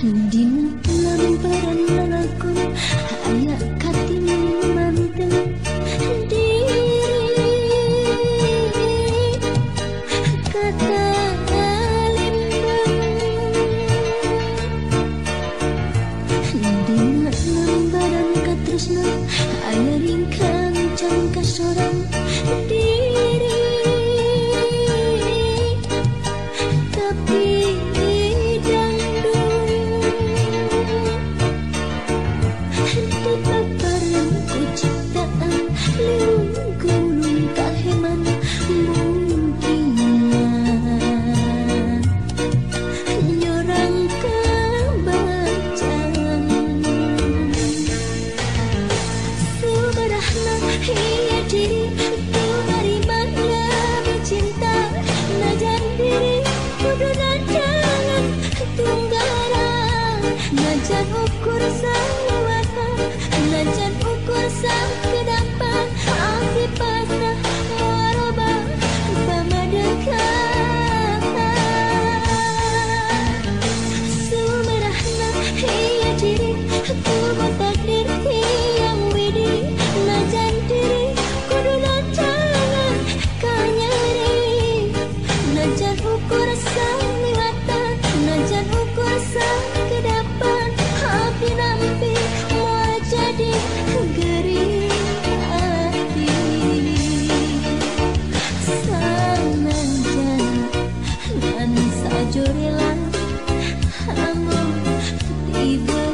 Dina lambaran lalakon ayak katin manteng diri kata limbang. Dina lambaran katresna aya ringkang cangka sorang diri tapi najan ukur salawatan, najan ukur sang kedapan, api pasrah warabah pamadekan. Sumerahna iya diri, tubuh takdir yang widiri, najan diri kudu najangan kanyari, najan ukur sang liwatan, najan ukur sang kedapan. Api nampi mau jadi geri hati sana jalan sajurilan hamu tiba